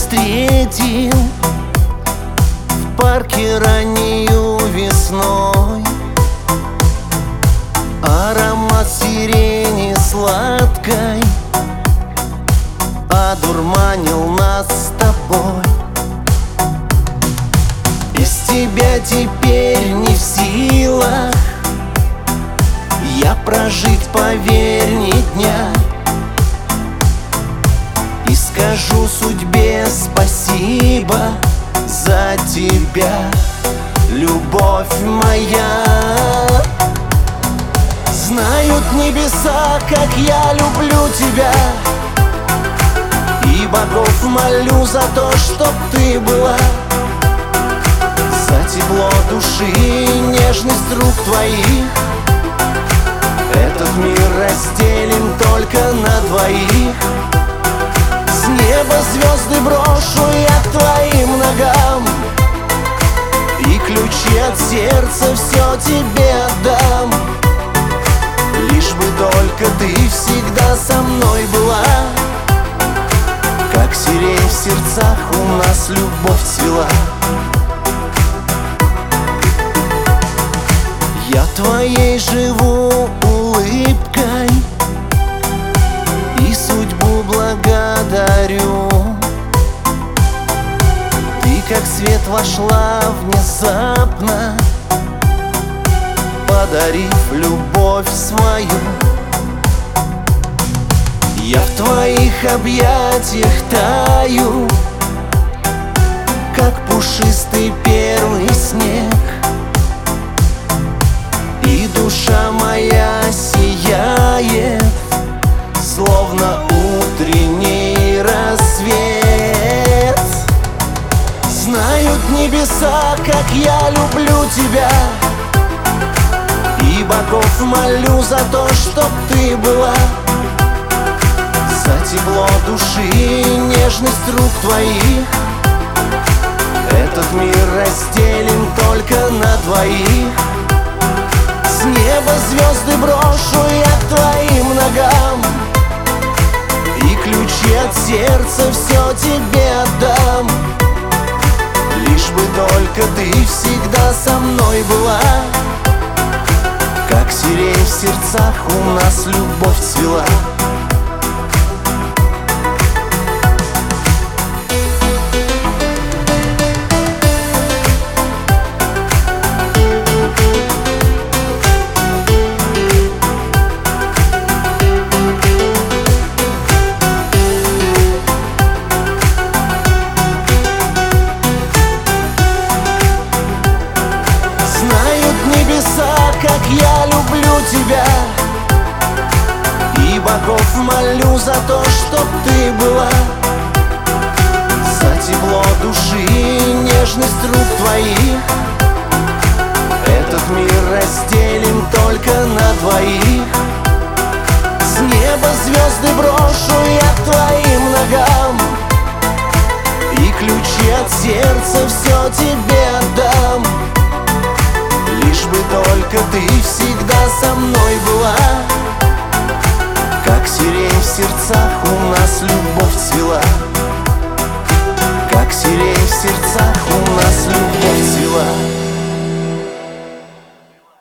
встретил в парке раннею весной. Аромат сирени сладкой одурманил нас с тобой. Без тебя теперь не в силах я прожить, поверь, ни дня. И скажу судьбе спасибо за тебя, любовь моя. Знают небеса, как я люблю тебя, и богов молю за то, чтоб ты была. За тепло души и нежность рук твоих этот мир разделен только на двоих. С неба звезды брошу я к твоим ногам, и ключи от сердца все тебе отдам. Лишь бы только ты всегда со мной была. Как сирень в сердцах у нас любовь цвела. Я твоей живу улыбкой и судьбу благодарю. Ты как свет вошла внезапно, подарив любовь свою. Я в твоих объятиях таю, как пушистый первый снег, и душа моя сияет, словно утренний рассвет. Знают небеса, как я люблю тебя, и богов молю за то, чтоб ты была. За тепло души и нежность рук твоих этот мир разделен только на двоих. С неба звезды брошу я к твоим ногам, и ключи от сердца все тебе отдам. Лишь бы только ты всегда со мной была. Как сирень в сердцах у нас любовь цвела. Как я люблю тебя, и богов молю за то, чтоб ты была. За тепло души и нежность рук твоих этот мир разделен только на двоих. С неба звезды брошу я к твоим ногам, и ключи от сердца все тебе отдам. Лишь бы только ты всегда со мной была. Как сирень в сердцах у нас любовь цвела. Как сирень в сердцах у